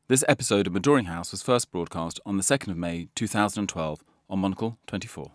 This episode of Midori House was first broadcast on the 2nd of May 2012 on Monocle 24.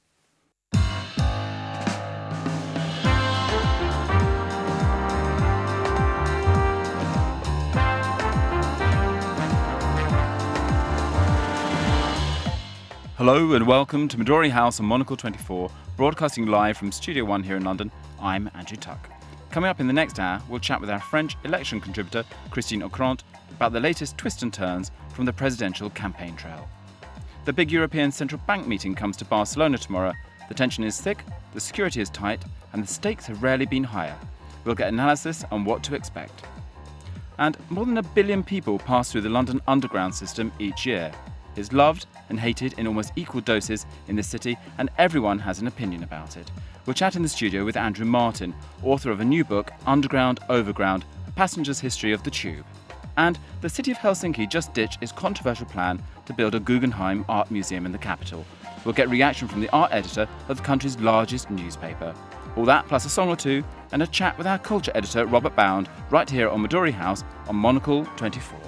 Hello and welcome to Midori House on Monocle 24, broadcasting live from Studio 1 here in London. I'm Andrew Tuck. Coming up in the next hour, we'll chat with our French election contributor, Christine Ockrent, about the latest twists and turns from the presidential campaign trail. The big European Central Bank meeting comes to Barcelona tomorrow. The tension is thick, the security is tight, and the stakes have rarely been higher. We'll get analysis on what to expect. And more than 1 billion people pass through the London Underground system each year. It's loved and hated in almost equal doses in the city, and everyone has an opinion about it. We'll chat in the studio with Andrew Martin, author of a new book, Underground, Overground, A Passenger's History of the Tube. And the city of Helsinki just ditched its controversial plan to build a Guggenheim art museum in the capital. We'll get reaction from the art editor of the country's largest newspaper. All that plus a song or two and a chat with our culture editor, Robert Bound, right here on Midori House on Monocle 24.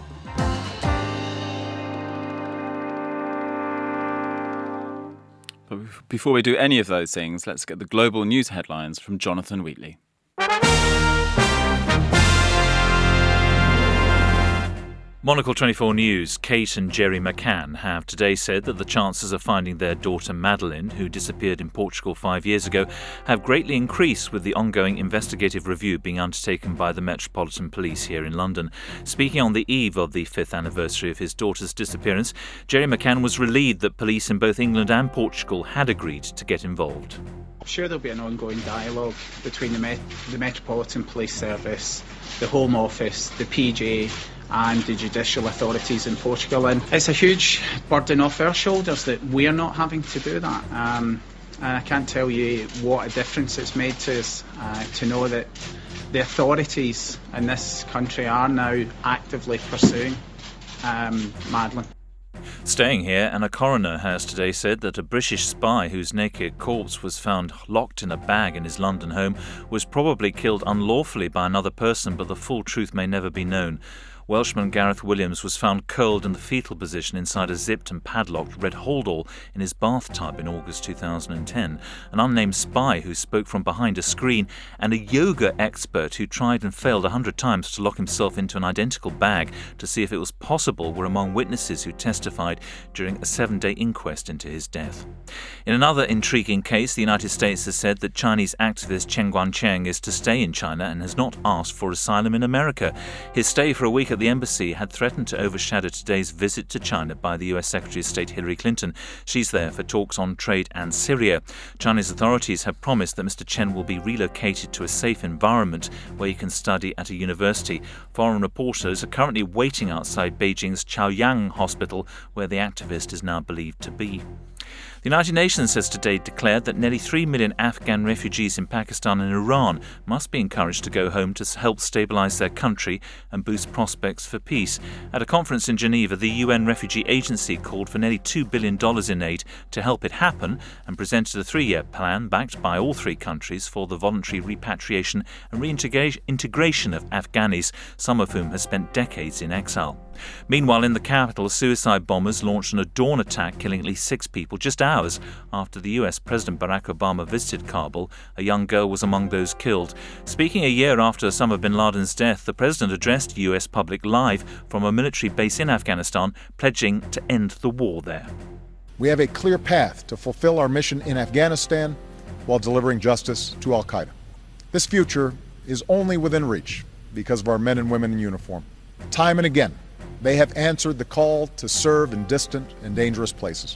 But before we do any of those things, let's get the global news headlines from Jonathan Wheatley. Monocle 24 News. Kate and Gerry McCann have today said that the chances of finding their daughter Madeleine, who disappeared in Portugal 5 years ago, have greatly increased with the ongoing investigative review being undertaken by the Metropolitan Police here in London. Speaking on the eve of the 5th anniversary of his daughter's disappearance, Gerry McCann was relieved that police in both England and Portugal had agreed to get involved. I'm sure there'll be an ongoing dialogue between the Metropolitan Police Service, the Home Office, the PJ and the judicial authorities in Portugal. And it's a huge burden off our shoulders that we're not having to do that. And I can't tell you what a difference it's made to us to know that the authorities in this country are now actively pursuing Madeleine. Staying here, and a coroner has today said that a British spy whose naked corpse was found locked in a bag in his London home was probably killed unlawfully by another person, but the full truth may never be known. Welshman Gareth Williams was found curled in the fetal position inside a zipped and padlocked red holdall in his bathtub in August 2010. An unnamed spy who spoke from behind a screen and a yoga expert who tried and failed 100 times to lock himself into an identical bag to see if it was possible were among witnesses who testified during a 7-day inquest into his death. In another intriguing case, the United States has said that Chinese activist Chen Guangcheng is to stay in China and has not asked for asylum in America. His stay for a week at the embassy had threatened to overshadow today's visit to China by the US Secretary of State Hillary Clinton. She's there for talks on trade and Syria. Chinese authorities have promised that Mr. Chen will be relocated to a safe environment where he can study at a university. Foreign reporters are currently waiting outside Beijing's Chaoyang Hospital, where the activist is now believed to be. The United Nations has today declared that nearly 3 million Afghan refugees in Pakistan and Iran must be encouraged to go home to help stabilise their country and boost prospects for peace. At a conference in Geneva, the UN Refugee Agency called for nearly $2 billion in aid to help it happen and presented a 3-year plan backed by all 3 countries for the voluntary repatriation and reintegration of Afghanis, some of whom have spent decades in exile. Meanwhile, in the capital, suicide bombers launched an dawn attack killing at least 6 people just hours after the US President Barack Obama visited Kabul. A young girl was among those killed. Speaking a year after Osama bin Laden's death, the president addressed US public live from a military base in Afghanistan, pledging to end the war there. We have a clear path to fulfill our mission in Afghanistan while delivering justice to al-Qaeda. This future is only within reach because of our men and women in uniform. Time and again, they have answered the call to serve in distant and dangerous places.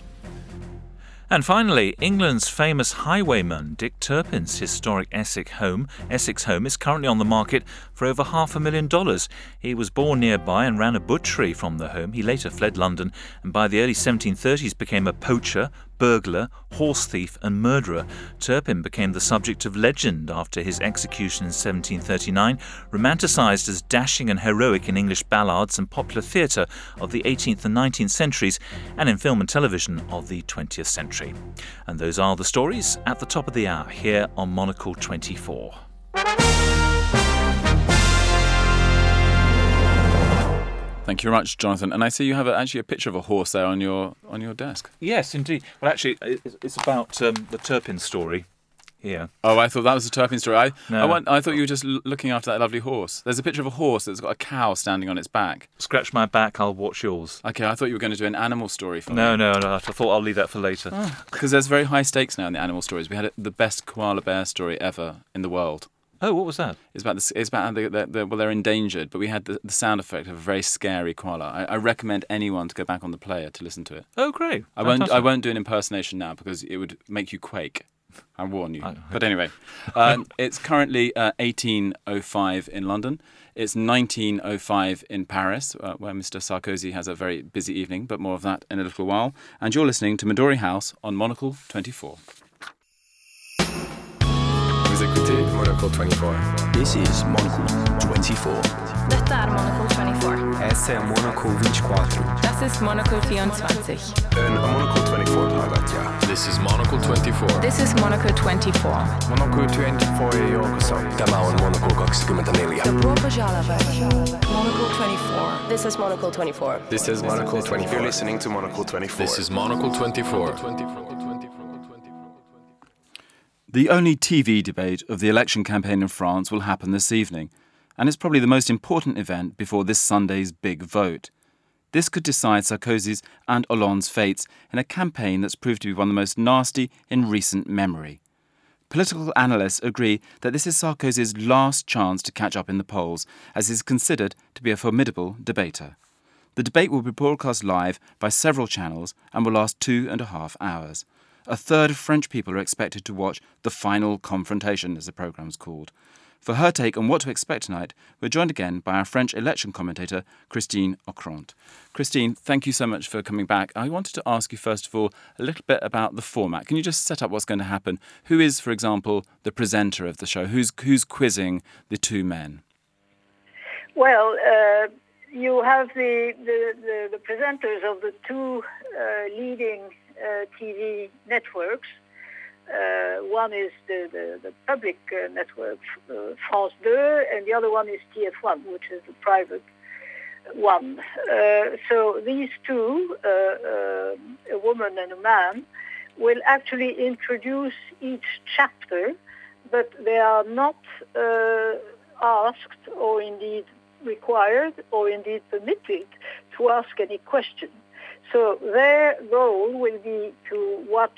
And finally, England's famous highwayman Dick Turpin's historic Essex home is currently on the market for over $500,000. He was born nearby and ran a butchery from the home. He later fled London and by the early 1730s became a poacher, burglar, horse thief and murderer. Turpin became the subject of legend after his execution in 1739, romanticised as dashing and heroic in English ballads and popular theatre of the 18th and 19th centuries and in film and television of the 20th century. And those are the stories at the top of the hour here on Monocle 24. Thank you very much, Jonathan. And I see you have actually a picture of a horse there on your desk. Yes, indeed. Well, actually, it's about the Turpin story here. Oh, I thought that was the Turpin story. No. I thought you were just looking after that lovely horse. There's a picture of a horse that's got a cow standing on its back. Scratch my back, I'll watch yours. Okay, I thought you were going to do an animal story for me. No, I thought I'll leave that for later. Because there's very high stakes now in the animal stories. We had the best koala bear story ever in the world. Oh, what was that? It's about how they're endangered, but we had the sound effect of a very scary koala. I recommend anyone to go back on the player to listen to it. Oh, great. I won't do an impersonation now because it would make you quake. I warn you. But anyway, it's currently 18:05 in London. It's 19:05 in Paris, where Mr. Sarkozy has a very busy evening, but more of that in a little while. And you're listening to Midori House on Monocle 24. Vous écoutez Monocle 24. This is Monocle 24. Detta är Monocle 24. Essa är Monocle 24. Das ist Monocle 24. En Monocle 24 haagatja. This is Monocle 24. This is Monocle 24. Monocle 24 joukossa. Tämä on Monocle 24. Dobro Monocle 24. This is Monocle 24. This is Monocle 24. You're listening to Monocle 24. This is Monocle 24. The only TV debate of the election campaign in France will happen this evening, and it's probably the most important event before this Sunday's big vote. This could decide Sarkozy's and Hollande's fates in a campaign that's proved to be one of the most nasty in recent memory. Political analysts agree that this is Sarkozy's last chance to catch up in the polls, as he is considered to be a formidable debater. The debate will be broadcast live by several channels and will last 2.5 hours. A third of French people are expected to watch the final confrontation, as the programme's called. For her take on what to expect tonight, we're joined again by our French election commentator, Christine Ockrent. Christine, thank you so much for coming back. I wanted to ask you, first of all, a little bit about the format. Can you just set up what's going to happen? Who is, for example, the presenter of the show? Who's quizzing the two men? Well, you have the presenters of the two leading TV networks. One is the public network, France 2, and the other one is TF1, which is the private one. So these two, a woman and a man, will actually introduce each chapter, but they are not asked or indeed required or indeed permitted to ask any question. So their role will be to watch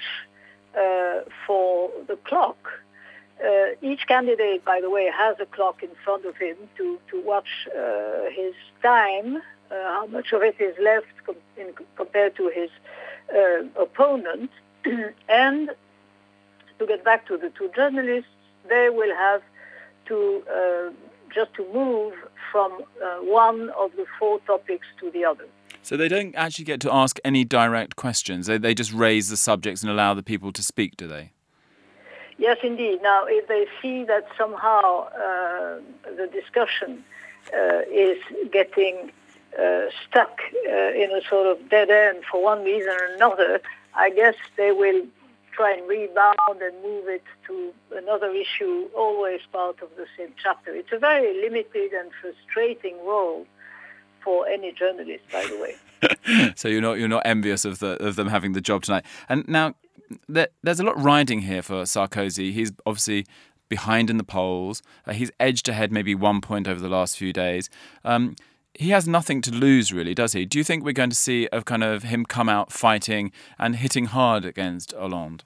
for the clock. Each candidate, by the way, has a clock in front of him to watch his time, how much of it is left compared to his opponent. And to get back to the two journalists, they will have to just to move from one of the four topics to the other. So they don't actually get to ask any direct questions. They just raise the subjects and allow the people to speak, do they? Yes, indeed. Now, if they see that somehow the discussion is getting stuck in a sort of dead end for one reason or another, I guess they will try and rebound and move it to another issue, always part of the same chapter. It's a very limited and frustrating role for any journalist, by the way. So you're not envious of them having the job tonight. And now there's a lot riding here for Sarkozy. He's obviously behind in the polls. He's edged ahead maybe 1 point over the last few days. He has nothing to lose, really, does he? Do you think we're going to see a kind of him come out fighting and hitting hard against Hollande?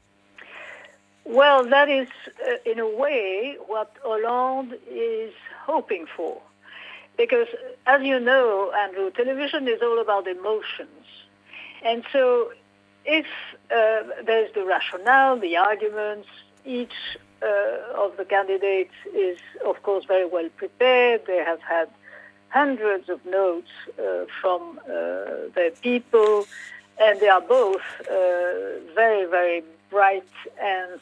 Well, that is, in a way, what Hollande is hoping for. Because, as you know, Andrew, television is all about emotions. And so if there's the rationale, the arguments, each of the candidates is, of course, very well prepared. They have had hundreds of notes from their people, and they are both very, very bright, and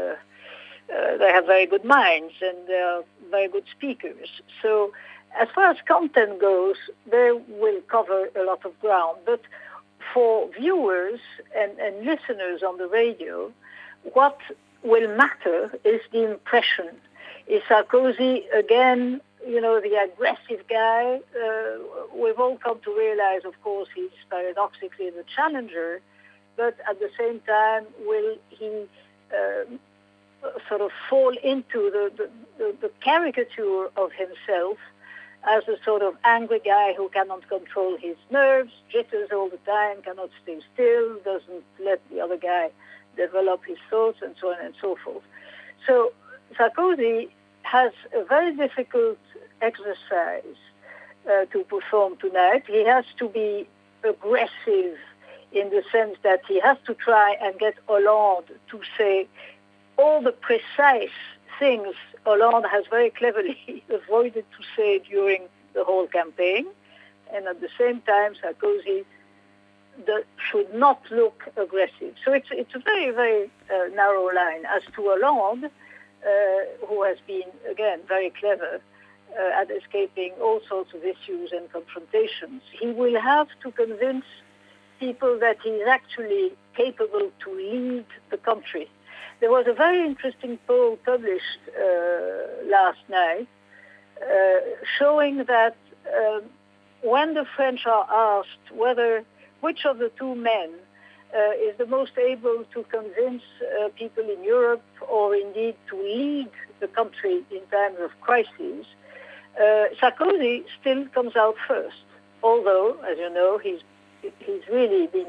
they have very good minds, and they are very good speakers. So as far as content goes, they will cover a lot of ground. But for viewers and listeners on the radio, what will matter is the impression. Is Sarkozy again the aggressive guy. We've all come to realize, of course, he's paradoxically the challenger, but at the same time, will he sort of fall into the caricature of himself as a sort of angry guy who cannot control his nerves, jitters all the time, cannot stay still, doesn't let the other guy develop his thoughts, and so on and so forth. So Sarkozy has a very difficult exercise to perform tonight. He has to be aggressive in the sense that he has to try and get Hollande to say all the precise things Hollande has very cleverly avoided to say during the whole campaign. And at the same time, Sarkozy should not look aggressive. So it's a very, very narrow line. As to Hollande, who has been, again, very clever at escaping all sorts of issues and confrontations, he will have to convince people that he's actually capable to lead the country. There was a very interesting poll published last night showing that when the French are asked which of the two men is the most able to convince people in Europe or indeed to lead the country in times of crises, Sarkozy still comes out first, although, as you know, he's really been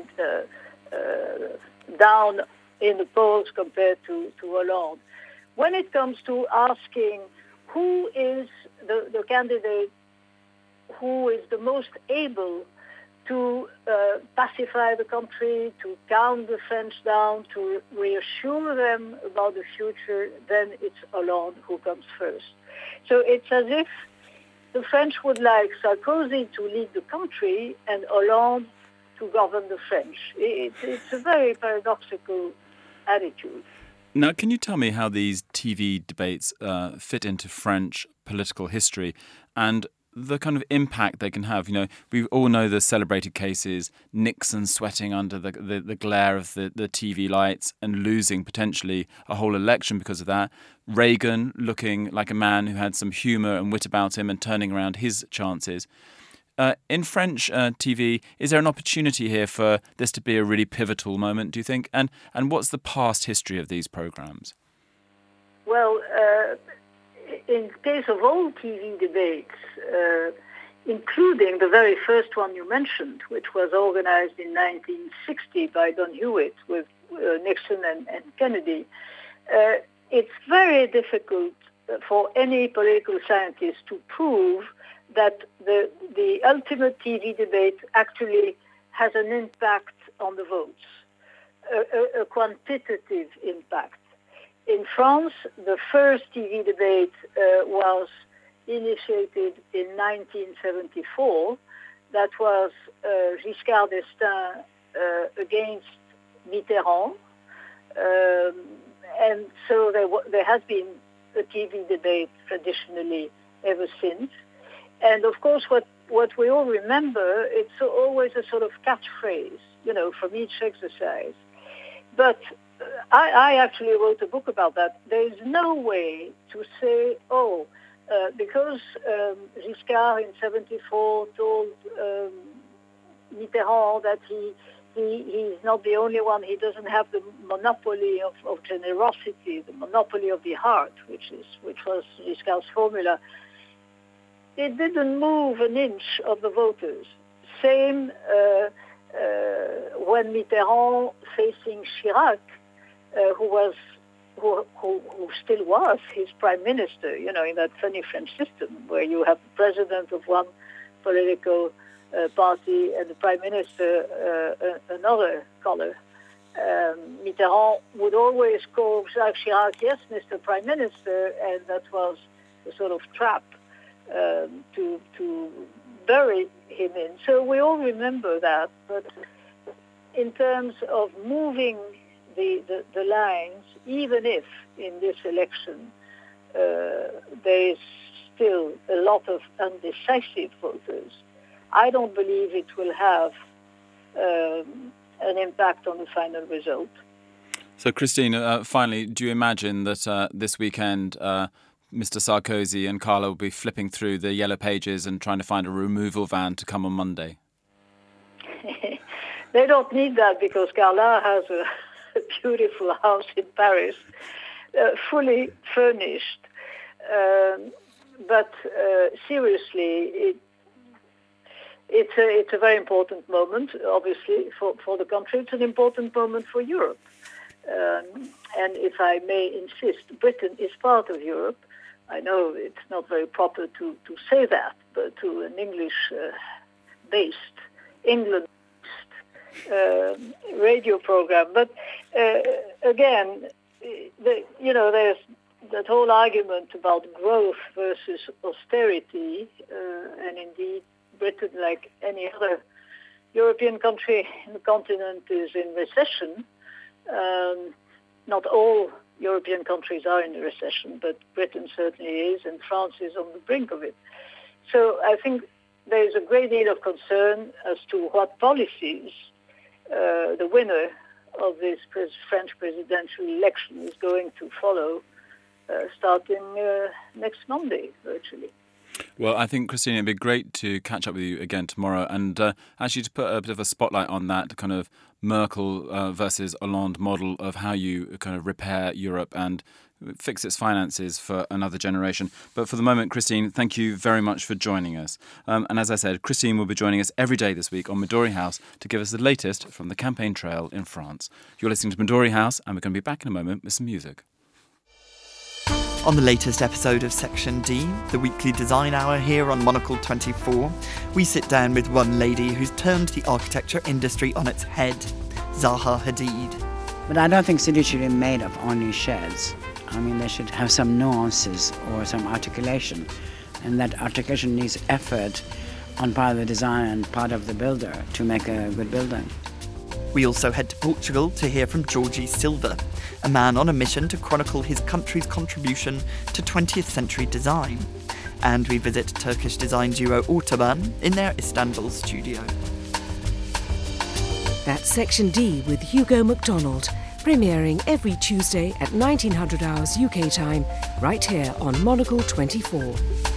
down in the polls compared to Hollande. When it comes to asking who is the candidate who is the most able to pacify the country, to calm the French down, to reassure them about the future, then it's Hollande who comes first. So it's as if the French would like Sarkozy to lead the country and Hollande to govern the French. It's a very paradoxical attitude. Now, can you tell me how these TV debates fit into French political history and the kind of impact they can have? You know, we all know the celebrated cases, Nixon sweating under the glare of the TV lights and losing potentially a whole election because of that. Reagan looking like a man who had some humour and wit about him and turning around his chances. In French TV, is there an opportunity here for this to be a really pivotal moment, do you think? And what's the past history of these programmes? Well, in case of all TV debates, including the very first one you mentioned, which was organized in 1960 by Don Hewitt with Nixon and Kennedy, it's very difficult for any political scientist to prove that the ultimate TV debate actually has an impact on the votes, a quantitative impact. In France, the first TV debate was initiated in 1974. That was Giscard d'Estaing against Mitterrand. And so there has been a TV debate traditionally ever since. And of course, what we all remember, it's always a sort of catchphrase, from each exercise. But I actually wrote a book about that. There is no way to say, because Giscard in 74 told Mitterrand that he's not the only one, he doesn't have the monopoly of generosity, the monopoly of the heart, which was Giscard's formula. It didn't move an inch of the voters. Same when Mitterrand facing Chirac, who still was his prime minister, in that funny French system where you have the president of one political party and the prime minister another color. Mitterrand would always call Jacques Chirac, yes, Mr. Prime Minister, and that was a sort of trap to bury him in. So we all remember that, but in terms of moving the lines, even if in this election there is still a lot of undecisive voters, I don't believe it will have an impact on the final result. So, Christine, finally, do you imagine that this weekend Mr. Sarkozy and Carla will be flipping through the yellow pages and trying to find a removal van to come on Monday? They don't need that because Carla has a beautiful house in Paris, fully furnished. But seriously, it's a very important moment, obviously, for the country. It's an important moment for Europe. And if I may insist, Britain is part of Europe. I know it's not very proper to say that, but to an English-based, England-based radio program. But again, there's that whole argument about growth versus austerity, and indeed Britain, like any other European country in the continent, is in recession. Not all European countries are in a recession, but Britain certainly is, and France is on the brink of it. So I think there is a great deal of concern as to what policies the winner of this French presidential election is going to follow starting next Monday, virtually. Well, I think, Christine, it'd be great to catch up with you again tomorrow and actually to put a bit of a spotlight on that kind of Merkel versus Hollande model of how you kind of repair Europe and fix its finances for another generation. But for the moment, Christine, thank you very much for joining us. And as I said, Christine will be joining us every day this week on Midori House to give us the latest from the campaign trail in France. You're listening to Midori House, and we're going to be back in a moment with some music. On the latest episode of Section D, the weekly design hour here on Monocle 24, we sit down with one lady who's turned the architecture industry on its head, Zaha Hadid. But I don't think cities should be made of only sheds. I mean, they should have some nuances or some articulation, and that articulation needs effort on part of the design and part of the builder to make a good building. We also head to Portugal to hear from Jorge Silva, a man on a mission to chronicle his country's contribution to 20th century design. And we visit Turkish design duo Autoban in their Istanbul studio. That's Section D with Hugo MacDonald, premiering every Tuesday at 1900 hours UK time, right here on Monocle 24.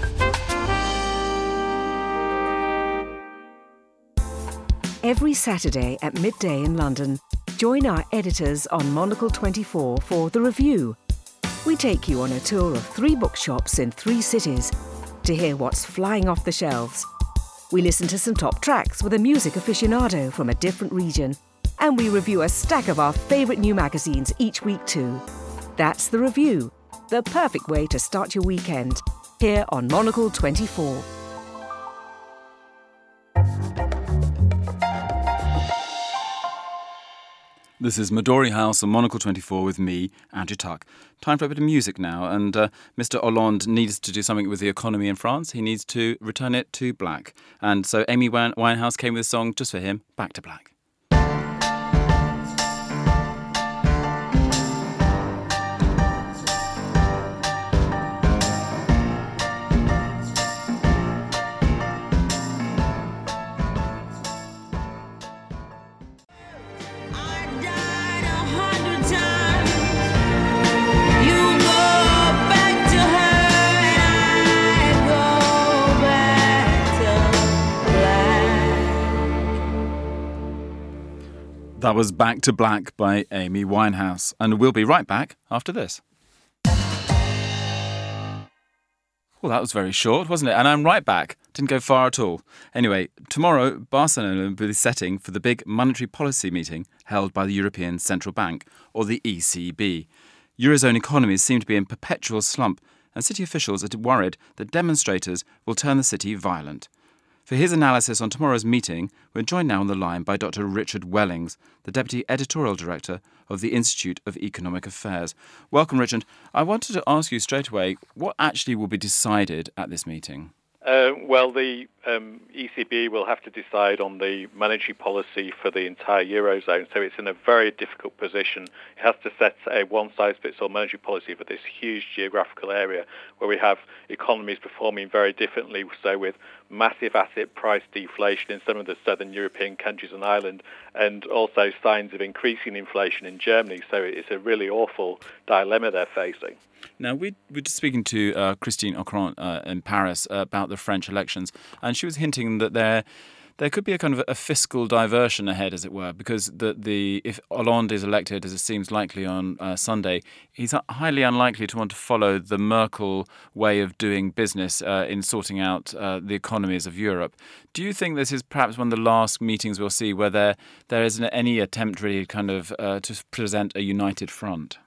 Every Saturday at midday in London, join our editors on Monocle 24 for The Review. We take you on a tour of 3 bookshops in 3 cities to hear what's flying off the shelves. We listen to some top tracks with a music aficionado from a different region, and we review a stack of our favourite new magazines each week too. That's The Review, the perfect way to start your weekend, here on Monocle 24. This is Midori House on Monocle 24 with me, Andrew Tuck. Time for a bit of music now, and Mr. Hollande needs to do something with the economy in France. He needs to return it to black. And so Amy Winehouse came with a song just for him, Back to Black. That was Back to Black by Amy Winehouse. And we'll be right back after this. Well, that was very short, wasn't it? And I'm right back. Didn't go far at all. Anyway, tomorrow, Barcelona will be setting for the big monetary policy meeting held by the European Central Bank, or the ECB. Eurozone economies seem to be in perpetual slump, and city officials are worried that demonstrators will turn the city violent. For his analysis on tomorrow's meeting, we're joined now on the line by Dr. Richard Wellings, the Deputy Editorial Director of the Institute of Economic Affairs. Welcome, Richard. I wanted to ask you straight away, what actually will be decided at this meeting? Well, the ECB will have to decide on the monetary policy for the entire Eurozone, so it's in a very difficult position. It has to set a one-size-fits-all monetary policy for this huge geographical area where we have economies performing very differently, so with massive asset price deflation in some of the southern European countries and Ireland, and also signs of increasing inflation in Germany. So it's a really awful dilemma they're facing. Now, we're just speaking to Christine Ockrent in Paris about the French elections, and she was hinting that there could be a kind of a fiscal diversion ahead, as it were, because if Hollande is elected, as it seems likely on Sunday, he's highly unlikely to want to follow the Merkel way of doing business in sorting out the economies of Europe. Do you think this is perhaps one of the last meetings we'll see where there isn't any attempt really kind of to present a united front?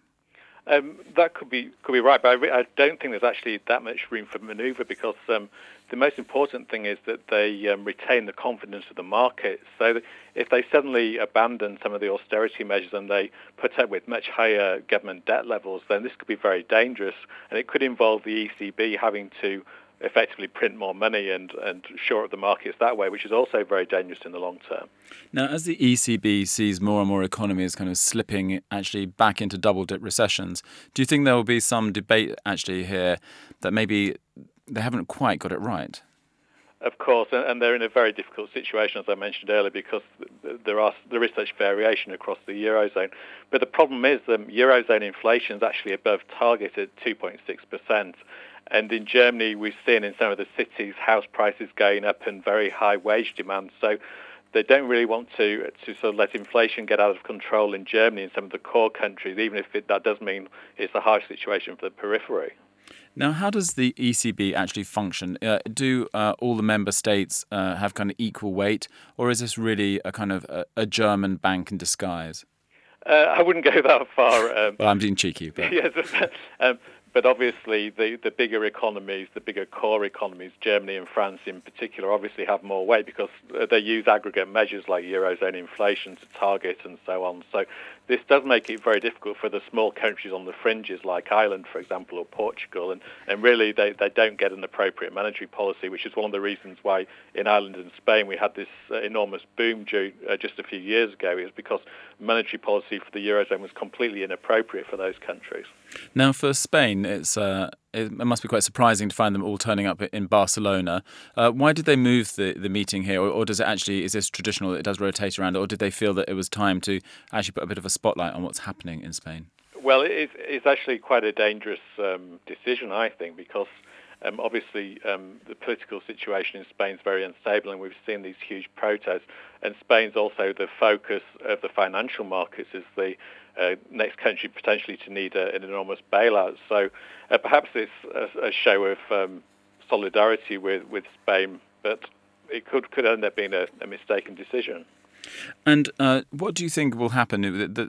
That could be right, but I don't think there's actually that much room for manoeuvre, because the most important thing is that they retain the confidence of the market. So if they suddenly abandon some of the austerity measures and they put up with much higher government debt levels, then this could be very dangerous, and it could involve the ECB having to effectively print more money and shore up the markets that way, which is also very dangerous in the long term. Now, as the ECB sees more and more economies kind of slipping actually back into double-dip recessions, do you think there will be some debate actually here that maybe they haven't quite got it right? Of course, and they're in a very difficult situation, as I mentioned earlier, because there is such variation across the Eurozone. But the problem is that Eurozone inflation is actually above target at 2.6%. And in Germany, we've seen in some of the cities house prices going up and very high wage demand. So they don't really want to sort of let inflation get out of control in Germany and some of the core countries, even if that does mean it's a harsh situation for the periphery. Now, how does the ECB actually function? Do all the member states have kind of equal weight, or is this really a kind of a German bank in disguise? I wouldn't go that far. Well, I'm being cheeky. But... yes, but obviously the bigger economies, the bigger core economies, Germany and France in particular, obviously have more weight because they use aggregate measures like Eurozone inflation to target and so on. So this does make it very difficult for the small countries on the fringes like Ireland, for example, or Portugal. And really they don't get an appropriate monetary policy, which is one of the reasons why in Ireland and Spain we had this enormous boom just a few years ago, is because monetary policy for the Eurozone was completely inappropriate for those countries. Now, for Spain, it must be quite surprising to find them all turning up in Barcelona. Why did they move the meeting here, or does it actually, is this traditional, it does rotate around, or did they feel that it was time to actually put a bit of a spotlight on what's happening in Spain? Well, it's actually quite a dangerous decision, I think, because obviously the political situation in Spain is very unstable, and we've seen these huge protests. And Spain's also the focus of the financial markets, is the next country potentially to need an enormous bailout. So perhaps it's a show of solidarity with Spain, but it could end up being a mistaken decision. And what do you think will happen?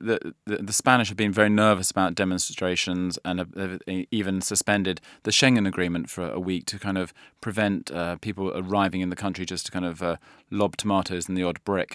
The Spanish have been very nervous about demonstrations and have even suspended the Schengen Agreement for a week to kind of prevent people arriving in the country just to kind of lob tomatoes and the odd brick.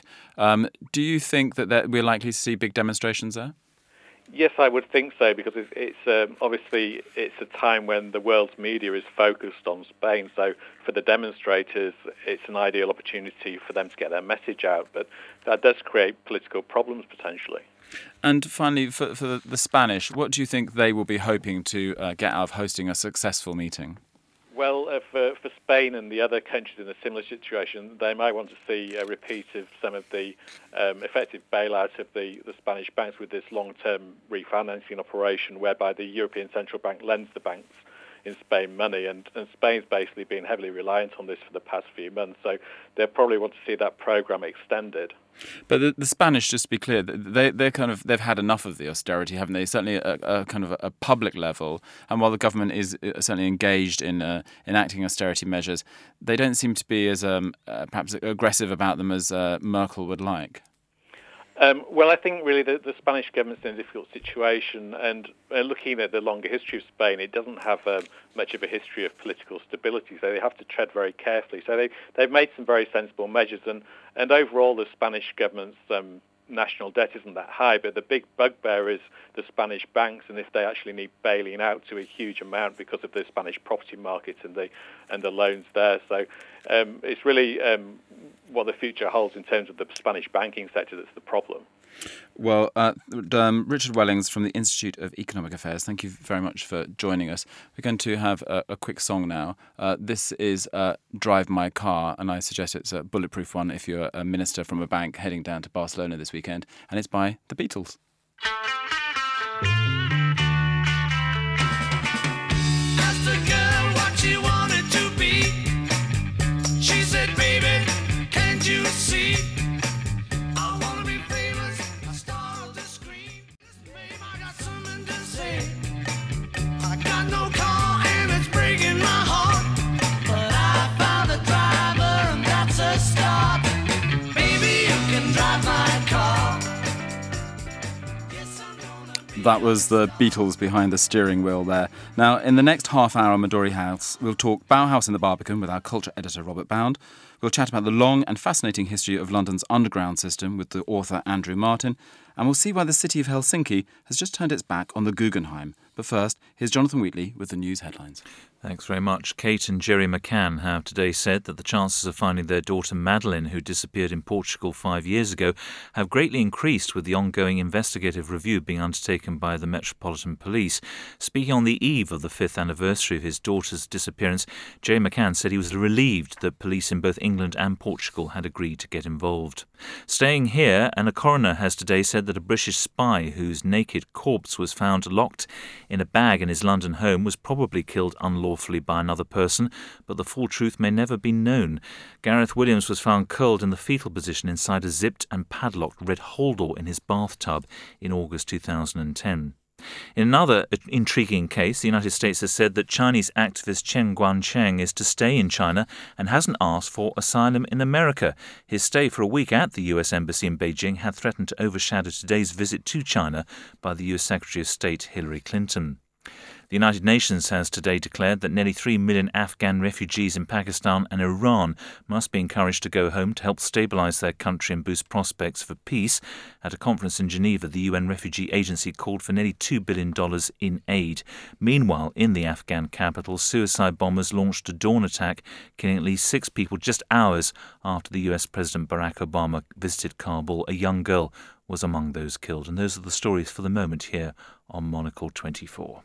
Do you think that we're likely to see big demonstrations there? Yes, I would think so, because it's obviously it's a time when the world's media is focused on Spain. So for the demonstrators, it's an ideal opportunity for them to get their message out. But that does create political problems potentially. And finally, for the Spanish, what do you think they will be hoping to get out of hosting a successful meeting? Well, for Spain and the other countries in a similar situation, they might want to see a repeat of some of the effective bailout of the Spanish banks with this long-term refinancing operation whereby the European Central Bank lends the banks in Spain money, and Spain's basically been heavily reliant on this for the past few months, so they'll probably want to see that program extended. But the Spanish, just to be clear, they've had enough of the austerity, haven't they? Certainly a kind of a public level, and while the government is certainly engaged in enacting austerity measures, they don't seem to be as perhaps aggressive about them as Merkel would like. Well, I think really the Spanish government's in a difficult situation, and looking at the longer history of Spain, it doesn't have much of a history of political stability, so they have to tread very carefully. So they've made some very sensible measures, and overall the Spanish government's national debt isn't that high, but the big bugbear is the Spanish banks, and if they actually need bailing out to a huge amount because of the Spanish property market and the loans there. So it's really what the future holds in terms of the Spanish banking sector that's the problem. Well, Richard Wellings from the Institute of Economic Affairs, thank you very much for joining us. We're going to have a quick song now. This is Drive My Car, and I suggest it's a bulletproof one if you're a minister from a bank heading down to Barcelona this weekend, and it's by the Beatles. Asked a girl what she wanted to be. She said, baby, can't you see? That was the Beatles behind the steering wheel there. Now, in the next half hour on Midori House, we'll talk Bauhaus in the Barbican with our culture editor, Robert Bound. We'll chat about the long and fascinating history of London's underground system with the author Andrew Martin. And we'll see why the city of Helsinki has just turned its back on the Guggenheim. But first, here's Jonathan Wheatley with the news headlines. Thanks very much. Kate and Jerry McCann have today said that the chances of finding their daughter Madeleine, who disappeared in Portugal 5 years ago, have greatly increased with the ongoing investigative review being undertaken by the Metropolitan Police. Speaking on the eve of the 5th anniversary of his daughter's disappearance, Jerry McCann said he was relieved that police in both England and Portugal had agreed to get involved. Staying here, and a coroner has today said that a British spy whose naked corpse was found locked in a bag in his London home was probably killed unlawfully by another person, but the full truth may never be known. Gareth Williams was found curled in the fetal position inside a zipped and padlocked red holdall in his bathtub in August 2010. In another intriguing case, the United States has said that Chinese activist Chen Guangcheng is to stay in China and hasn't asked for asylum in America. His stay for a week at the US Embassy in Beijing had threatened to overshadow today's visit to China by the US Secretary of State Hillary Clinton. The United Nations has today declared that nearly 3 million Afghan refugees in Pakistan and Iran must be encouraged to go home to help stabilise their country and boost prospects for peace. At a conference in Geneva, the UN Refugee Agency called for nearly $2 billion in aid. Meanwhile, in the Afghan capital, suicide bombers launched a dawn attack, killing at least 6 people just hours after the US President Barack Obama visited Kabul. A young girl was among those killed. And those are the stories for the moment here on Monocle 24.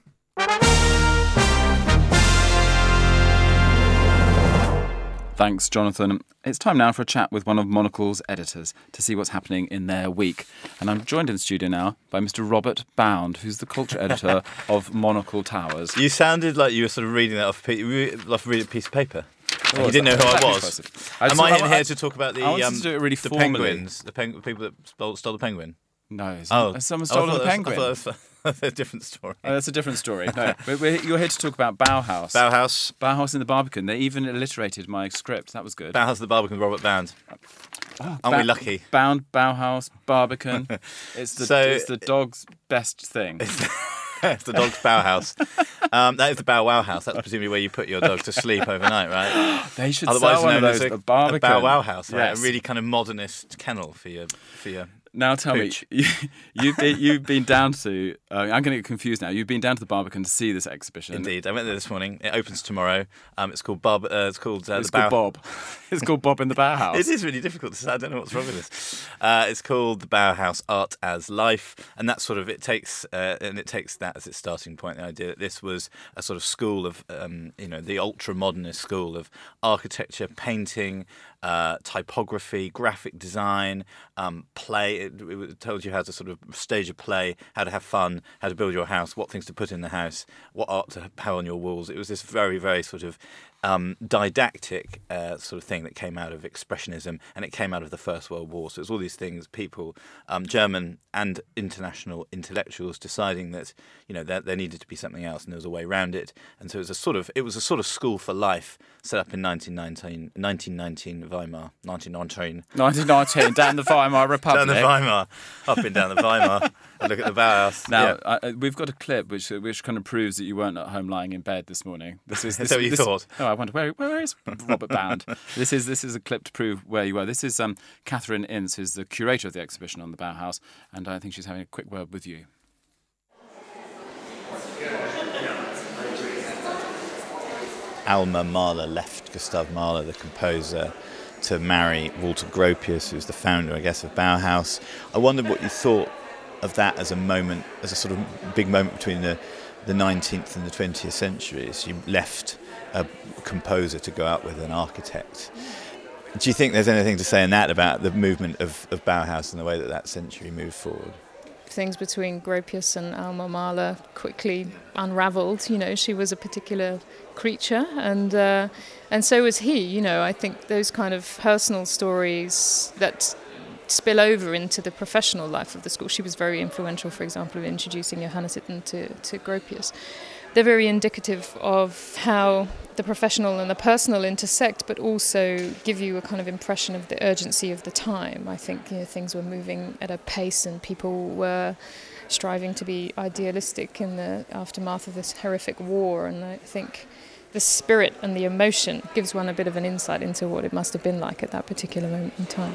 Thanks, Jonathan. It's time now for a chat with one of Monocle's editors to see what's happening in their week. And I'm joined in the studio now by Mr. Robert Bound, who's the culture editor of Monocle Towers. You sounded like you were sort of reading that off a piece of paper. You didn't know who I was. Am I in here to talk about the penguins, the people that stole the penguin? No, someone stole the penguin. That's a different story. Oh, that's a different story. No, you're here to talk about Bauhaus. Bauhaus in the Barbican. They even alliterated my script. That was good. Bauhaus in the Barbican, Robert Bound. Aren't we lucky? Bound, Bauhaus, Barbican. It's the dog's best thing. It's the dog's Bauhaus. That is the Bow Wow House. That's presumably where you put your dog to sleep overnight, right? They should sell one of those at the Barbican. A Bow Wow House, right? Yes. A really kind of modernist kennel for your Now tell pooch. me, you've been down to... I'm going to get confused now. You've been down to the Barbican to see this exhibition. Indeed, I went there this morning. It opens tomorrow. It's called Bob. It's called Bob. It's called Bob in the Bauhaus. It is really difficult to say. I don't know what's wrong with this. It's called the Bauhaus Art as Life, and that's sort of it takes that as its starting point. The idea that this was a sort of school of the ultra modernist school of architecture, painting, typography, graphic design, play. It told you how to sort of stage a play, how to have fun, how to build your house, what things to put in the house, what art to have on your walls. It was this very, very sort of didactic sort of thing that came out of Expressionism, and it came out of the First World War. So it's all these things, people, German and international intellectuals deciding that there needed to be something else, and there was a way around it. And so it was a sort of school for life set up in 1919 Weimar, 1919 down the Weimar Republic. Down the Weimar, up and down the Weimar. I look at the Bauhaus. Now, we've got a clip which kind of proves that you weren't at home lying in bed this morning. This is that what you thought? Oh, I wonder where is Robert Bound? This is a clip to prove where you were. This is Catherine Ince, who's the curator of the exhibition on the Bauhaus, and I think she's having a quick word with you. Alma Mahler left Gustav Mahler, the composer, to marry Walter Gropius, who's the founder, I guess, of Bauhaus. I wondered what you thought of that as a moment, as a sort of big moment between the 19th and the 20th centuries. You left a composer to go out with an architect. Do you think there's anything to say in that about the movement of Bauhaus and the way that century moved forward? Things between Gropius and Alma Mahler quickly unravelled. You know, she was a particular creature, and so was he. You know, I think those kind of personal stories that spill over into the professional life of the school. She was very influential, for example, in introducing Johannes Itten to Gropius. They're very indicative of how the professional and the personal intersect, but also give you a kind of impression of the urgency of the time. I think things were moving at a pace and people were striving to be idealistic in the aftermath of this horrific war, and I think the spirit and the emotion gives one a bit of an insight into what it must have been like at that particular moment in time.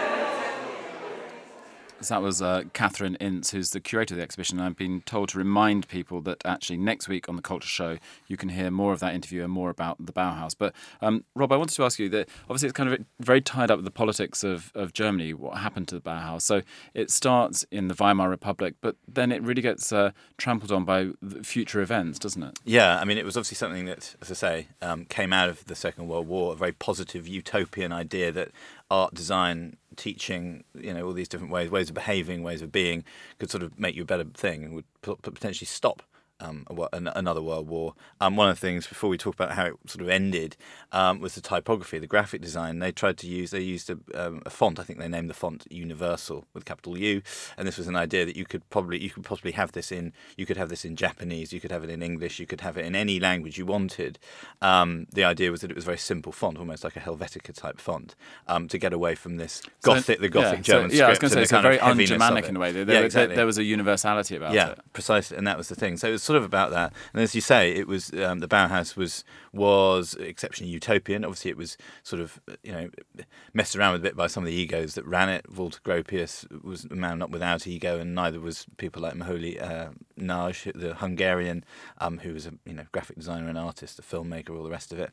So that was Catherine Ince, who's the curator of the exhibition. I've been told to remind people that actually next week on the Culture Show you can hear more of that interview and more about the Bauhaus. But Rob, I wanted to ask you that obviously it's kind of very tied up with the politics of Germany, what happened to the Bauhaus. So it starts in the Weimar Republic, but then it really gets trampled on by future events, doesn't it? Yeah, I mean, it was obviously something that, as I say, came out of the Second World War, a very positive utopian idea that art, design, teaching, all these different ways of behaving, ways of being, could sort of make you a better thing and would potentially stop another world war. One of the things, before we talk about how it sort of ended, was the typography, the graphic design. They used a font. I think they named the font Universal with capital U, and this was an idea that you could possibly have this in. You could have this in Japanese. You could have it in English. You could have it in any language you wanted. The idea was that it was a very simple font, almost like a Helvetica type font, to get away from this Gothic German script. I was going to say, so very un-Germanic in a way. There was a universality about it. Yeah, precisely, and that was the thing. So it was sort of about that. And as you say, it was the Bauhaus was exceptionally utopian. Obviously, it was sort of messed around with a bit by some of the egos that ran it. Walter Gropius was a man not without ego, and neither was people like Moholy Nagy, the Hungarian, who was a graphic designer and artist, a filmmaker, all the rest of it.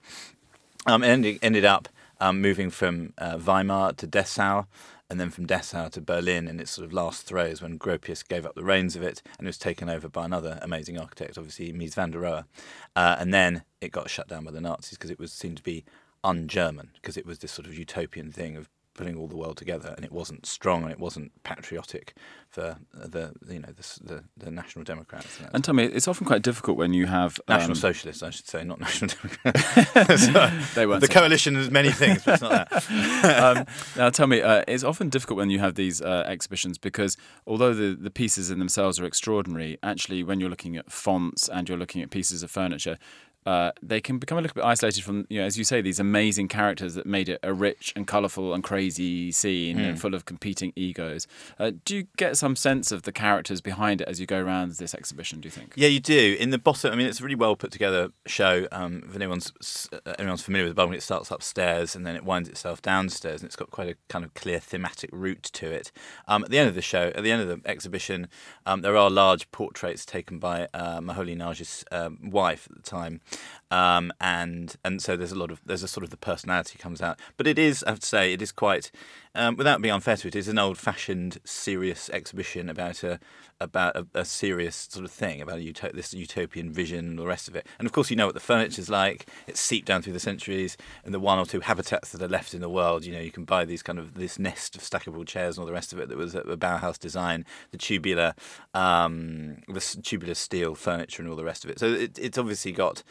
Ended up moving from Weimar to Dessau, and then from Dessau to Berlin in its sort of last throes when Gropius gave up the reins of it, and it was taken over by another amazing architect, obviously Mies van der Rohe. And then it got shut down by the Nazis because it was seen to be un-German, because it was this sort of utopian thing of putting all the world together, and it wasn't strong and it wasn't patriotic for the National Democrats. And tell me, it's often quite difficult when you have National Socialists, I should say, not National Democrats. They weren't. The coalition is many things, but it's not that. Now, tell me, it's often difficult when you have these exhibitions because although the pieces in themselves are extraordinary, actually, when you're looking at fonts and you're looking at pieces of furniture, they can become a little bit isolated from, as you say, these amazing characters that made it a rich and colourful and crazy scene and full of competing egos. Do you get some sense of the characters behind it as you go around this exhibition, do you think? Yeah, you do. In the bottom, I mean, it's a really well put together show. If anyone's familiar with the Bubble, it starts upstairs and then it winds itself downstairs, and it's got quite a kind of clear thematic route to it. At the end of the show, at the end of the exhibition, there are large portraits taken by Moholy Nagy's wife at the time. And so there's a sort of the personality comes out, but it is, I have to say, it is quite, without being unfair to it, is an old-fashioned, serious exhibition about a serious sort of thing, about this utopian vision and all the rest of it. And of course, you know what the furniture's like. It's seeped down through the centuries, and the one or two habitats that are left in the world. You can buy this nest of stackable chairs and all the rest of it that was a Bauhaus design, the tubular steel furniture and all the rest of it. So it's obviously got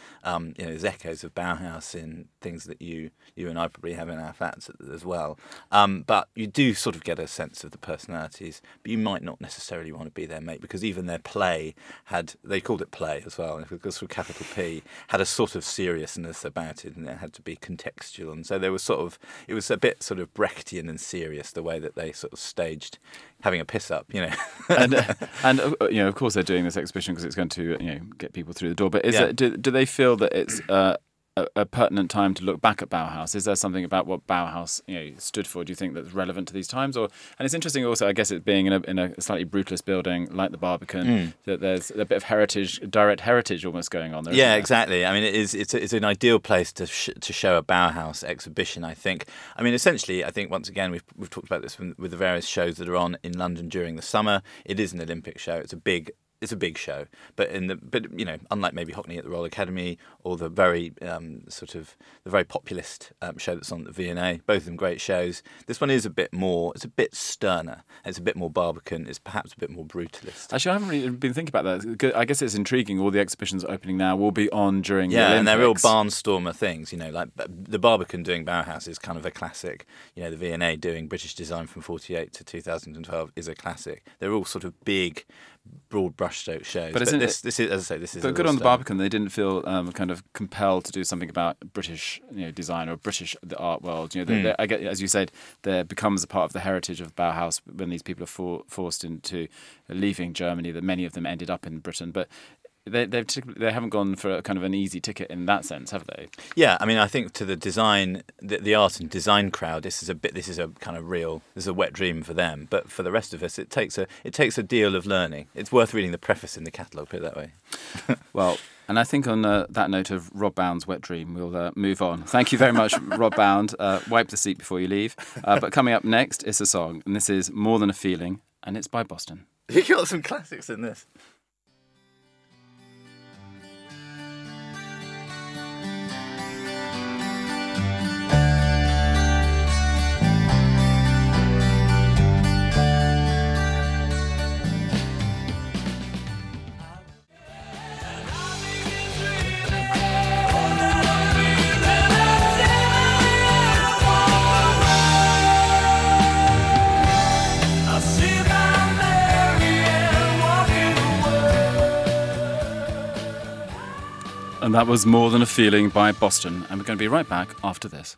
There's echoes of Bauhaus in things that you and I probably have in our flats as well. But you do sort of get a sense of the personalities, but you might not necessarily want to be their mate, because even their play they called it play as well, because with capital P, had a sort of seriousness about it, and it had to be contextual. And so there was it was a bit sort of Brechtian and serious, the way that they sort of staged having a piss up, and of course they're doing this exhibition because it's going to get people through the door. But do they feel that it's a pertinent time to look back at Bauhaus? Is there something about what Bauhaus stood for, do you think, that's relevant to these times? And it's interesting also, I guess, it being in a slightly brutalist building like the Barbican, that there's a bit of direct heritage almost going on there. Yeah, exactly. I mean, it's an ideal place to show a Bauhaus exhibition, I think. I mean, essentially, I think once again we've talked about this with the various shows that are on in London during the summer. It is an Olympic show. It's a big show, but unlike maybe Hockney at the Royal Academy or the very the very populist show that's on at the V&A, both of them great shows. This one is a bit more. It's a bit sterner. It's a bit more Barbican. It's perhaps a bit more brutalist. Actually, I haven't really been thinking about that. I guess it's intriguing. All the exhibitions opening now will be on during the Olympics. And they're real barnstormer things. Like the Barbican doing Bauhaus is kind of a classic. The V&A doing British design from 48 to 2012 is a classic. They're all sort of big, broad brushstroke shows. But this is, as I say, this is. But good on the Barbican. They didn't feel kind of compelled to do something about British, design or the art world. I get, as you said, there becomes a part of the heritage of Bauhaus when these people are forced into leaving Germany. That many of them ended up in Britain, but. They haven't gone for a kind of an easy ticket in that sense, have they? Yeah, I mean, I think to the design, the art and design crowd, this is a wet dream for them. But for the rest of us, it takes a deal of learning. It's worth reading the preface in the catalogue, put it that way. Well, and I think on that note of Rob Bound's wet dream, we'll move on. Thank you very much, Rob Bound. Wipe the seat before you leave. But coming up next is a song, and this is More Than a Feeling, and it's by Boston. You got some classics in this. And that was More Than a Feeling by Boston. And we're going to be right back after this.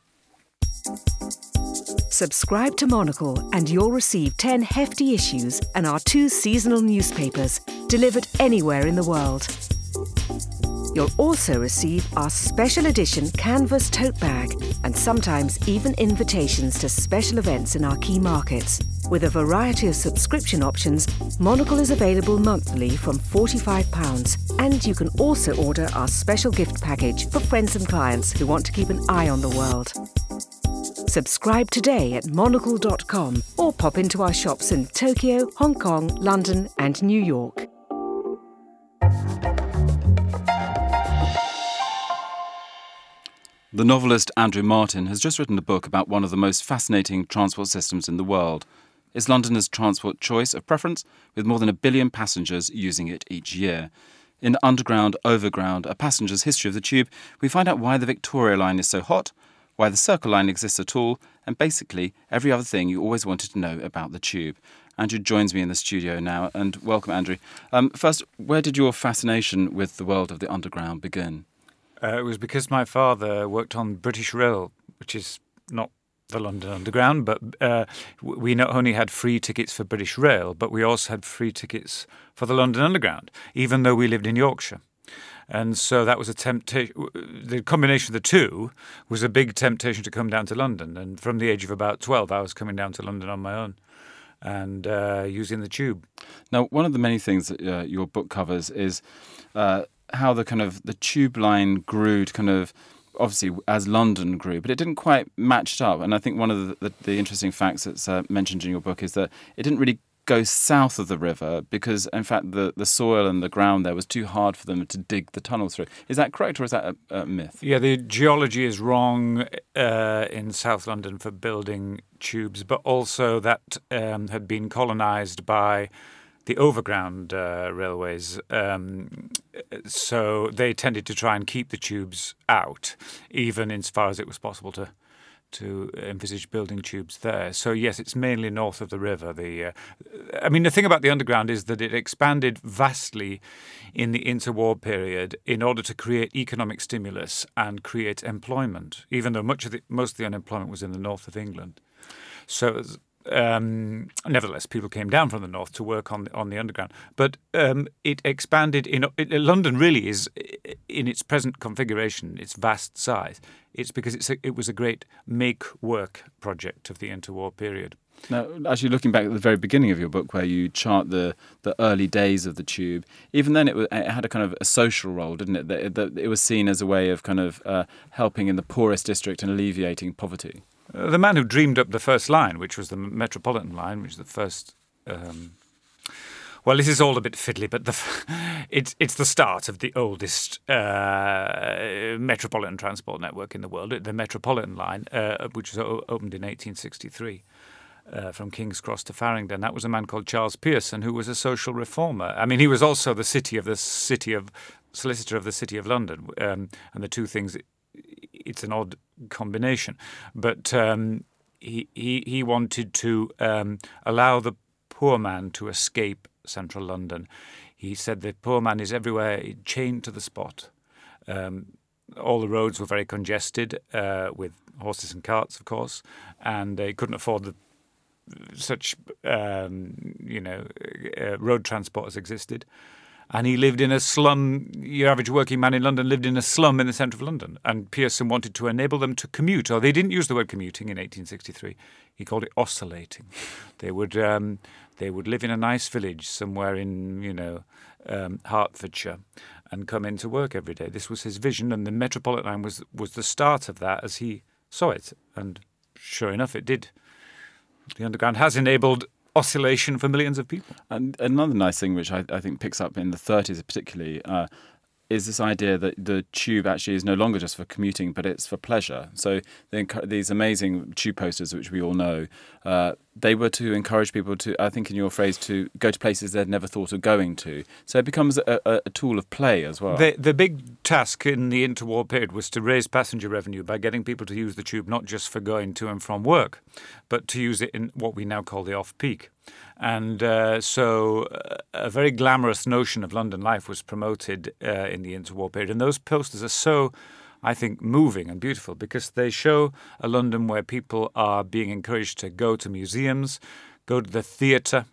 Subscribe to Monocle and you'll receive 10 hefty issues and our 2 seasonal newspapers delivered anywhere in the world. You'll also receive our special edition canvas tote bag and sometimes even invitations to special events in our key markets. With a variety of subscription options, Monocle is available monthly from £45, and you can also order our special gift package for friends and clients who want to keep an eye on the world. Subscribe today at monocle.com or pop into our shops in Tokyo, Hong Kong, London and New York. The novelist Andrew Martin has just written a book about one of the most fascinating transport systems in the world. It's Londoners' transport choice of preference, with more than 1 billion passengers using it each year. In Underground, Overground, A Passenger's History of the Tube, we find out why the Victoria Line is so hot, why the Circle Line exists at all, and basically every other thing you always wanted to know about the Tube. Andrew joins me in the studio now, and welcome, Andrew. First, where did your fascination with the world of the Underground begin? It was because my father worked on British Rail, which is not the London Underground, but we not only had free tickets for British Rail, but we also had free tickets for the London Underground, even though we lived in Yorkshire. And so that was a temptation. The combination of the two was a big temptation to come down to London. And from the age of about 12, I was coming down to London on my own and using the Tube. Now, one of the many things that your book covers is how the Tube line grew to kind of, obviously, as London grew, but it didn't quite match up. And I think one of the interesting facts that's mentioned in your book is that it didn't really go south of the river because, in fact, the soil and the ground there was too hard for them to dig the tunnel through. Is that correct, or is that a myth? Yeah, the geology is wrong in South London for building tubes, but also that had been colonised by the overground railways. So they tended to try and keep the tubes out, even as far as it was possible to envisage building tubes there. So yes, it's mainly north of the river. The thing about the underground is that it expanded vastly in the interwar period in order to create economic stimulus and create employment, even though most of the unemployment was in the north of England. So nevertheless, people came down from the north to work on the underground. But it expanded London really is, in its present configuration, its vast size. It's because it was a great make-work project of the interwar period. Now, actually looking back at the very beginning of your book where you chart the early days of the tube, even then it had a kind of a social role, didn't it? That it was seen as a way of kind of helping in the poorest district and alleviating poverty. The man who dreamed up the first line, which was the Metropolitan line, which is the first... well, this is all a bit fiddly, but it's the start of the oldest metropolitan transport network in the world, the Metropolitan line, which was opened in 1863 from King's Cross to Farringdon. That was a man called Charles Pearson, who was a social reformer. I mean, he was also the solicitor of the City of London, and the two things... It's an odd combination, but he wanted to allow the poor man to escape central London. He said the poor man is everywhere, chained to the spot. All the roads were very congested with horses and carts, of course, and they couldn't afford such road transport as existed. And he lived in a slum. Your average working man in London lived in a slum in the centre of London. And Pearson wanted to enable them to commute. Or they didn't use the word commuting in 1863. He called it oscillating. They would live in a nice village somewhere in Hertfordshire and come into work every day. This was his vision, and the Metropolitan line was the start of that as he saw it. And sure enough, it did. The Underground has enabled oscillation for millions of people. And another nice thing, which I think picks up in the 30s particularly, is this idea that the tube actually is no longer just for commuting, but it's for pleasure. So these amazing tube posters, which we all know, they were to encourage people to, I think in your phrase, to go to places they'd never thought of going to. So it becomes a tool of play as well. The big task in the interwar period was to raise passenger revenue by getting people to use the tube not just for going to and from work, but to use it in what we now call the off-peak. And so a very glamorous notion of London life was promoted in the interwar period. And those posters are so, I think, moving and beautiful because they show a London where people are being encouraged to go to museums, go to the theatre,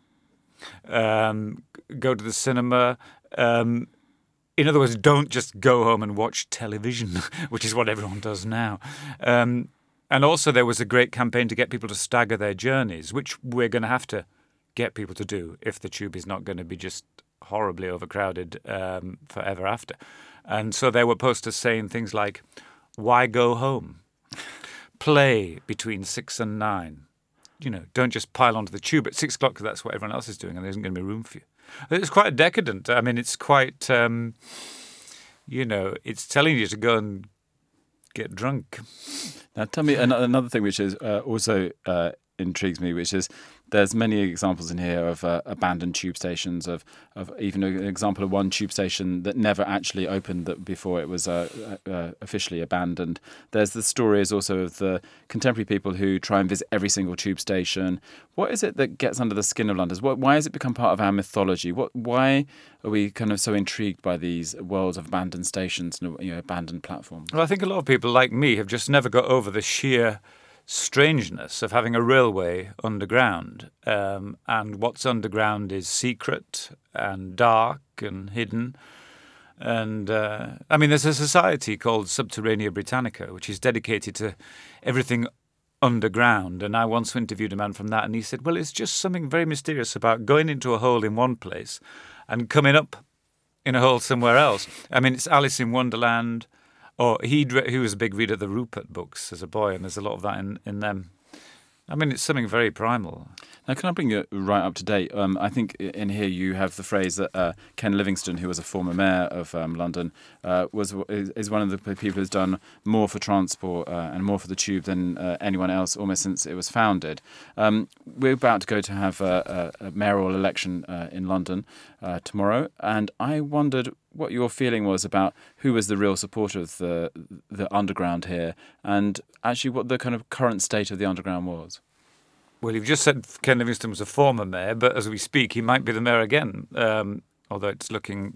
go to the cinema. In other words, don't just go home and watch television, which is what everyone does now. And also there was a great campaign to get people to stagger their journeys, which we're going to have to get people to do if the tube is not going to be just horribly overcrowded forever after. And so there were posters saying things like, why go home? Play between 6 and 9. Don't just pile onto the tube at 6 o'clock because that's what everyone else is doing and there isn't going to be room for you. It's quite decadent. I mean, it's quite, it's telling you to go and get drunk. Now, tell me another thing which is also intrigues me, which is there's many examples in here of abandoned tube stations, of even an example of one tube station that never actually opened before it was officially abandoned. There's the stories also of the contemporary people who try and visit every single tube station. What is it that gets under the skin of Londoners? Why has it become part of our mythology? Why are we kind of so intrigued by these worlds of abandoned stations and abandoned platforms? Well, I think a lot of people like me have just never got over the sheer strangeness of having a railway underground, and what's underground is secret and dark and hidden. And there's a society called Subterranea Britannica, which is dedicated to everything underground. And I once interviewed a man from that, and he said, well, it's just something very mysterious about going into a hole in one place and coming up in a hole somewhere else. I mean, it's Alice in Wonderland. Or he was a big reader of the Rupert books as a boy, and there's a lot of that in them. I mean, it's something very primal. Now, can I bring you right up to date? I think in here you have the phrase that Ken Livingstone, who was a former mayor of London, is one of the people who's done more for transport and more for the tube than anyone else almost since it was founded. We're about to go to have a mayoral election in London tomorrow, and I wondered what your feeling was about who was the real supporter of the Underground here, and actually what the kind of current state of the Underground was. Well, you've just said Ken Livingstone was a former mayor, but as we speak, he might be the mayor again, although it's looking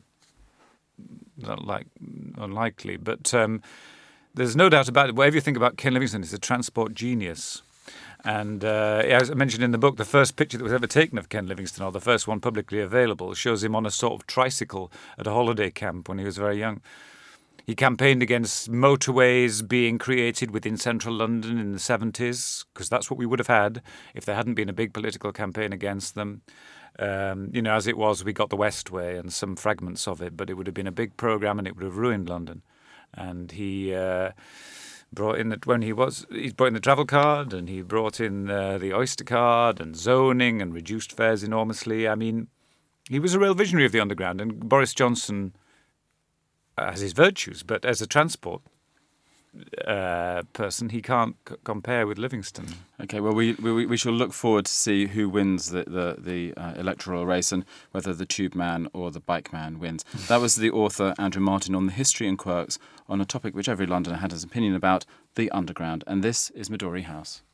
unlikely. But there's no doubt about it. Whatever you think about Ken Livingstone, he's a transport genius. And as I mentioned in the book, the first picture that was ever taken of Ken Livingstone, or the first one publicly available, shows him on a sort of tricycle at a holiday camp when he was very young. He campaigned against motorways being created within central London in the 70s, because that's what we would have had if there hadn't been a big political campaign against them. As it was, we got the Westway and some fragments of it, but it would have been a big programme and it would have ruined London. And he brought in the travel card, and he brought in the Oyster card and zoning and reduced fares enormously. I mean, he was a real visionary of the Underground, and Boris Johnson has his virtues, but as a transport person, he can't compare with Livingstone. Okay, well, we shall look forward to see who wins the electoral race and whether the tube man or the bike man wins. That was the author Andrew Martin on the history and quirks on a topic which every Londoner had his opinion about, the Underground. And this is Midori House.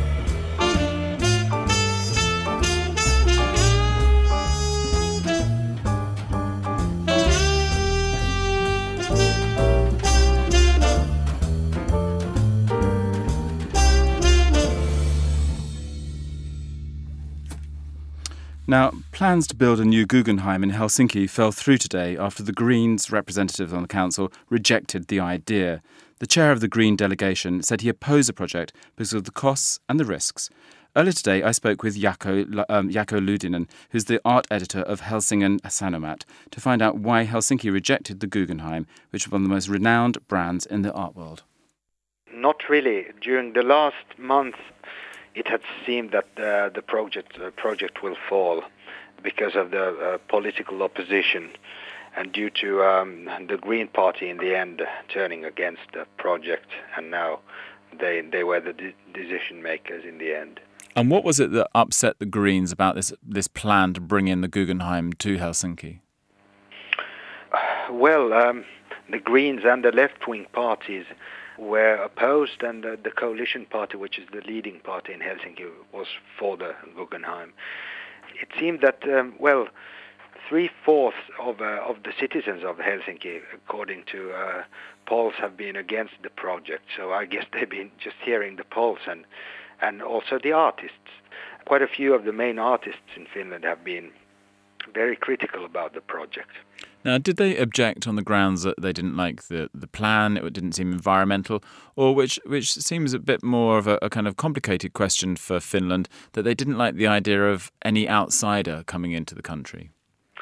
Now, plans to build a new Guggenheim in Helsinki fell through today after the Greens representatives on the council rejected the idea. The chair of the Green delegation said he opposed the project because of the costs and the risks. Earlier today, I spoke with Jaakko Ludinen, who's the art editor of Helsingin Sanomat, to find out why Helsinki rejected the Guggenheim, which is one of the most renowned brands in the art world. Not really. During the last month, it had seemed that the project will fall because of the political opposition, and due to the Green Party in the end turning against the project, and now they were the decision makers in the end. And what was it that upset the Greens about this plan to bring in the Guggenheim to Helsinki? Well, the Greens and the left-wing parties were opposed, and the coalition party, which is the leading party in Helsinki, was for the Guggenheim. It seemed that, 3/4 of the citizens of Helsinki, according to polls, have been against the project. So I guess they've been just hearing the polls, and also the artists. Quite a few of the main artists in Finland have been very critical about the project. Now, did they object on the grounds that they didn't like the plan, it didn't seem environmental, or which seems a bit more of a kind of complicated question for Finland, that they didn't like the idea of any outsider coming into the country?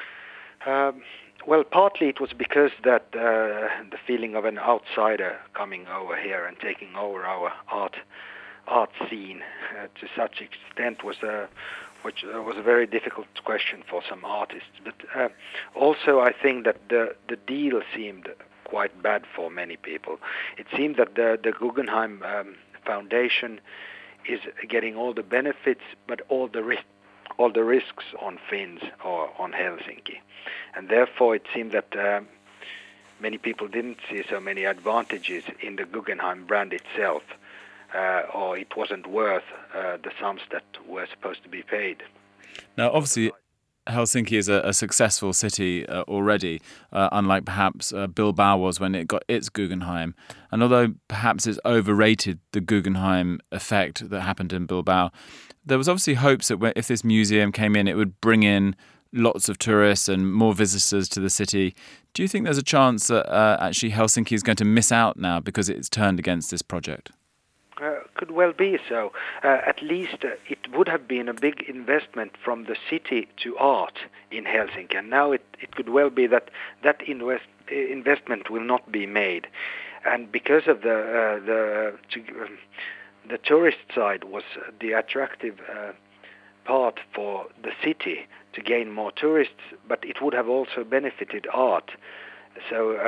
Partly it was because that the feeling of an outsider coming over here and taking over our art scene to such extent was a very difficult question for some artists. But also I think that the deal seemed quite bad for many people. It seemed that the Guggenheim Foundation is getting all the benefits, but all the risks on Finns or on Helsinki. And therefore it seemed that many people didn't see so many advantages in the Guggenheim brand itself. Or it wasn't worth the sums that were supposed to be paid. Now, obviously, Helsinki is a successful city already, unlike perhaps Bilbao was when it got its Guggenheim. And although perhaps it's overrated the Guggenheim effect that happened in Bilbao, there was obviously hopes that if this museum came in, it would bring in lots of tourists and more visitors to the city. Do you think there's a chance that actually Helsinki is going to miss out now because it's turned against this project? Could well be so. At least it would have been a big investment from the city to art in Helsinki, and now it could well be that investment will not be made, and because of the tourist side was the attractive part city to gain more tourists, but it would have also benefited art. So,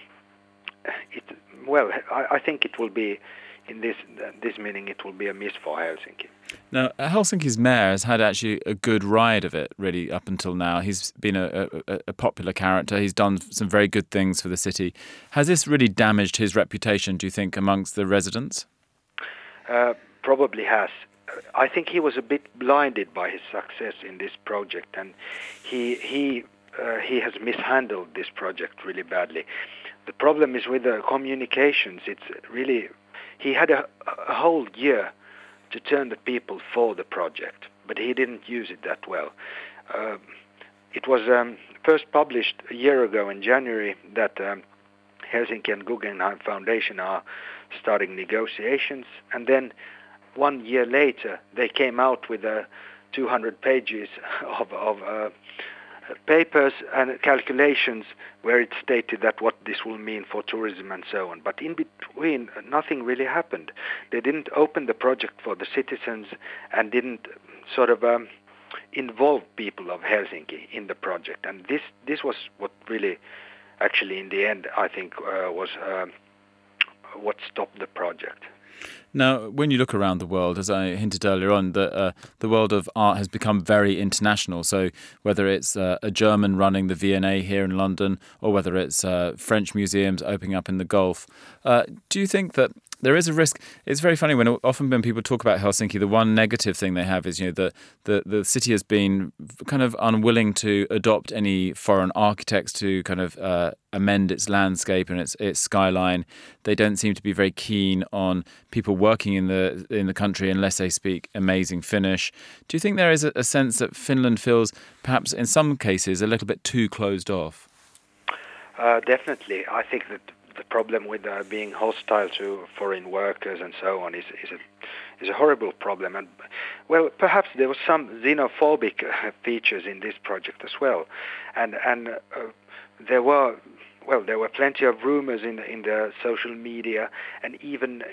I think it will be, in this meaning, it will be a miss for Helsinki. Now, Helsinki's mayor has had actually a good ride of it, really, up until now. He's been a popular character. He's done some very good things for the city. Has this really damaged his reputation, do you think, amongst the residents? Probably has. I think he was a bit blinded by his success in this project, and he has mishandled this project really badly. The problem is with the communications. It's really, he had a whole year to turn the people for the project, but he didn't use it that well. It was first published a year ago in January that Helsinki and Guggenheim Foundation are starting negotiations, and then 1 year later they came out with 200 pages of papers and calculations where it stated that what this will mean for tourism and so on. But in between, nothing really happened. They didn't open the project for the citizens and didn't sort of involve people of Helsinki in the project. And this was what really, actually in the end, I think was what stopped the project. Now, when you look around the world, as I hinted earlier on, the world of art has become very international. So whether it's a German running the V&A here in London, or whether it's French museums opening up in the Gulf, do you think that there is a risk? It's very funny often when people talk about Helsinki, the one negative thing they have is, that the city has been kind of unwilling to adopt any foreign architects to kind of amend its landscape and its skyline. They don't seem to be very keen on people working in the country unless they speak amazing Finnish. Do you think there is a sense that Finland feels perhaps in some cases a little bit too closed off? Definitely. I think that the problem with being hostile to foreign workers and so on is a horrible problem. And well, perhaps there was some xenophobic features in this project as well, and there were plenty of rumors in the social media, and even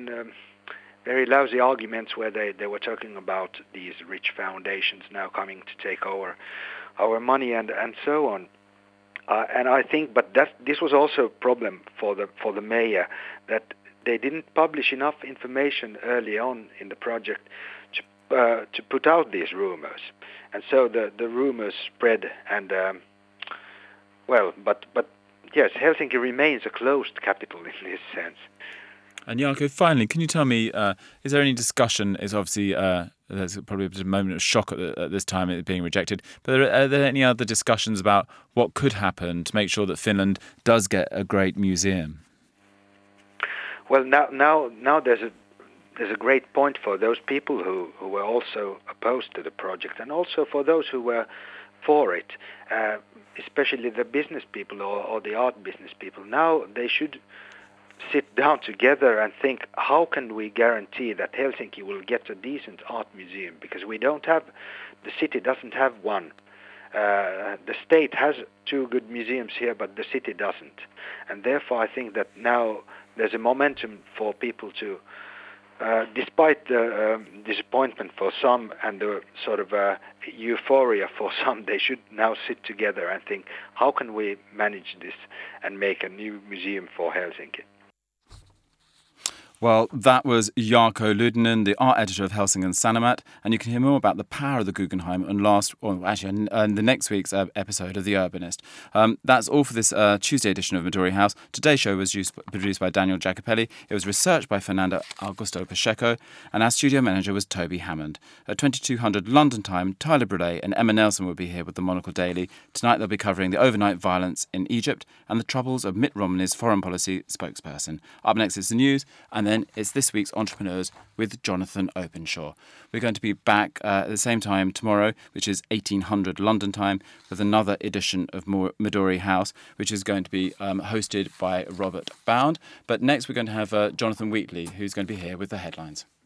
very lousy arguments where they were talking about these rich foundations now coming to take over our money and so on. And I think, but this was also a problem for the mayor, that they didn't publish enough information early on in the project to put out these rumors, and so the rumors spread. And but yes, Helsinki remains a closed capital in this sense. And Jarkko, finally, can you tell me, is there any discussion? Is obviously there's probably a moment of shock at this time it being rejected, but are there any other discussions about what could happen to make sure that Finland does get a great museum? Well, now there's a great point for those people who were also opposed to the project, and also for those who were for it, especially the business people or the art business people. Now they should sit down together and think, how can we guarantee that Helsinki will get a decent art museum? Because the city doesn't have one. The state has 2 good museums here, but the city doesn't. And therefore I think that now there's a momentum for people to, despite the disappointment for some and the sort of euphoria for some, they should now sit together and think, how can we manage this and make a new museum for Helsinki? Well, that was Jarkko Lydinen, the art editor of Helsingin Sanomat, and you can hear more about the power of the Guggenheim in the next week's episode of The Urbanist. That's all for this Tuesday edition of Midori House. Today's show was produced by Daniel Jacopelli. It was researched by Fernando Augusto Pacheco, and our studio manager was Toby Hammond. At 2200 London time, Tyler Brûlé and Emma Nelson will be here with the Monocle Daily. Tonight they'll be covering the overnight violence in Egypt and the troubles of Mitt Romney's foreign policy spokesperson. Up next is the news, and then it's this week's Entrepreneurs with Jonathan Openshaw. We're going to be back at the same time tomorrow, which is 1800 London time, with another edition of Midori House, which is going to be hosted by Robert Bound. But next we're going to have Jonathan Wheatley, who's going to be here with the headlines.